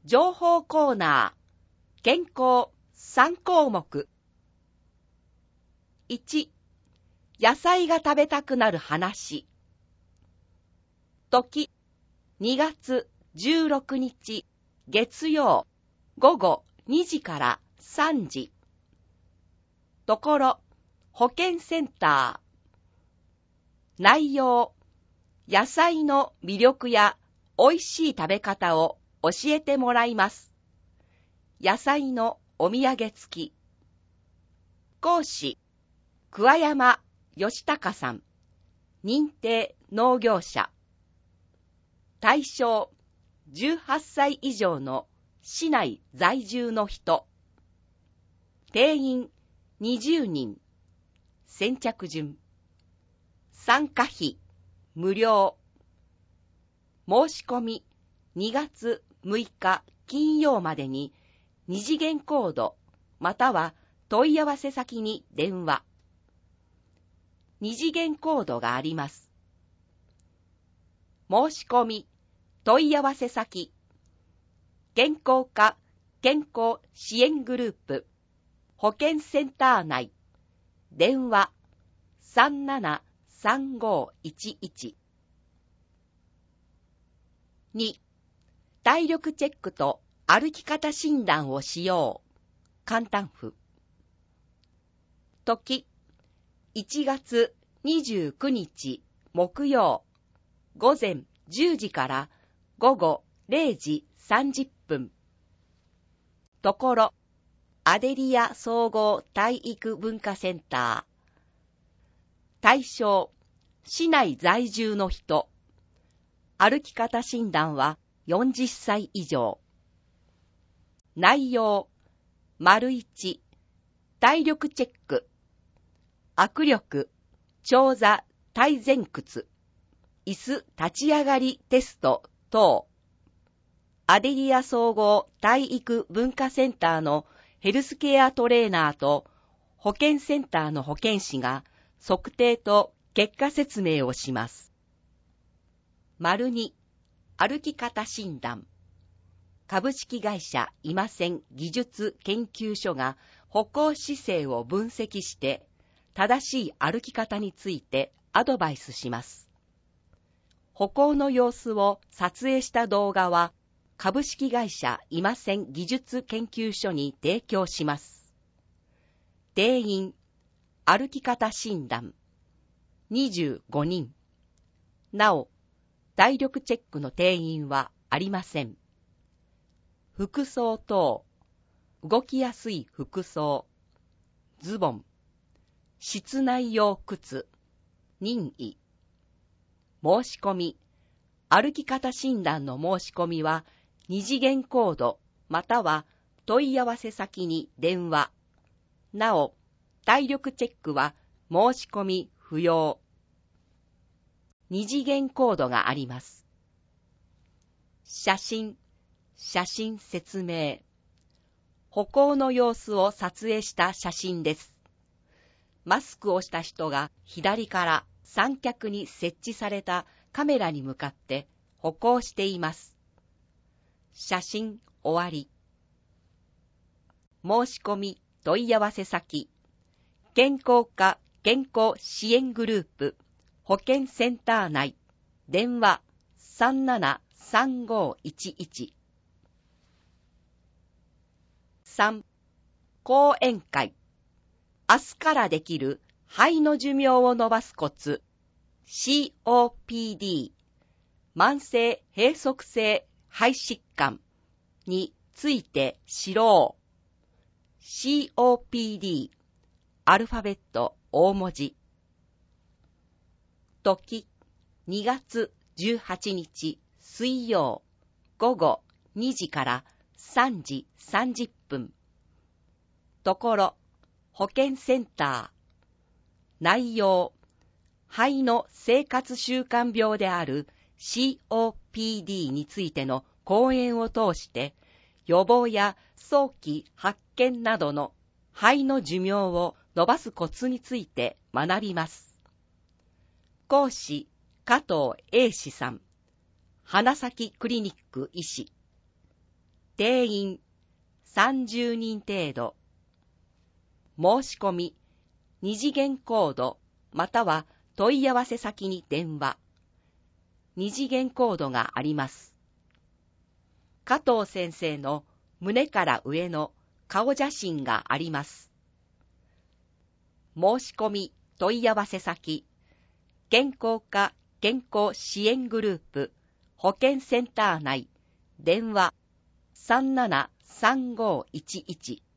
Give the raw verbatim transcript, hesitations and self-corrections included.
情報コーナー、健康さん項目。いち、野菜が食べたくなる話。時、にがつじゅうろくにち月曜午後にじからさんじ。ところ、保健センター。内容、野菜の魅力や美味しい食べ方を教えてもらいます。野菜のお土産付き。講師、桑山義孝さん、認定農業者。対象、じゅうはっさい以上の市内在住の人。定員にじゅうにん。先着順。参加費無料。申し込みにがつむいか金曜までに二次元コードまたは問い合わせ先に電話。二次元コードがあります。申し込み問い合わせ先、健康課健康支援グループ保健センター内、電話 さんななさんごいちいち。に、体力チェックと歩き方診断をしよう。簡単譜。時、いちがつにじゅうくにち木曜、午前じゅうじから午後れいじさんじゅっぷん。ところ、アデリア総合体育文化センター。対象、市内在住の人。歩き方診断はよんじゅっさい以上。内容、丸いち、体力チェック。握力、長座体前屈、椅子立ち上がりテスト等。アデリア総合体育文化センターのヘルスケアトレーナーと保健センターの保健師が測定と結果説明をします。丸に、歩き方診断。株式会社今線技術研究所が歩行姿勢を分析して正しい歩き方についてアドバイスします。歩行の様子を撮影した動画は株式会社今線技術研究所に提供します。定員、歩き方診断、にじゅうごにん。なお、体力チェックの定員はありません。服装等、動きやすい服装、ズボン、室内用靴、任意。申し込み、歩き方診断の申し込みは二次元コードまたは問い合わせ先に電話。なお、体力チェックは申し込み不要。二次元コードがあります。写真、写真説明。歩行の様子を撮影した写真です。マスクをした人が左から三脚に設置されたカメラに向かって歩行しています。写真終わり。申し込み問い合わせ先、健康課健康支援グループ保健センター内、電話 さんななさんごいちいち。さん、講演会。明日からできる肺の寿命を延ばすコツ シーオーピーディー 慢性閉塞性肺疾患について知ろう。 シーオーピーディー アルファベット大文字。時、にがつじゅうはちにち水曜午後にじからさんじさんじゅっぷん。ところ、保健センター。内容、肺の生活習慣病である シーオーピーディー についての講演を通して予防や早期発見などの肺の寿命を延ばすコツについて学びます。講師、加藤英氏さん、花咲クリニック医師。 定員さんじゅうにん程度。申し込み、二次元コードまたは問い合わせ先に電話。二次元コードがあります。加藤先生の胸から上の顔写真があります。申し込み問い合わせ先、健康課健康支援グループ保健センター内、電話 さんななさんごいちいち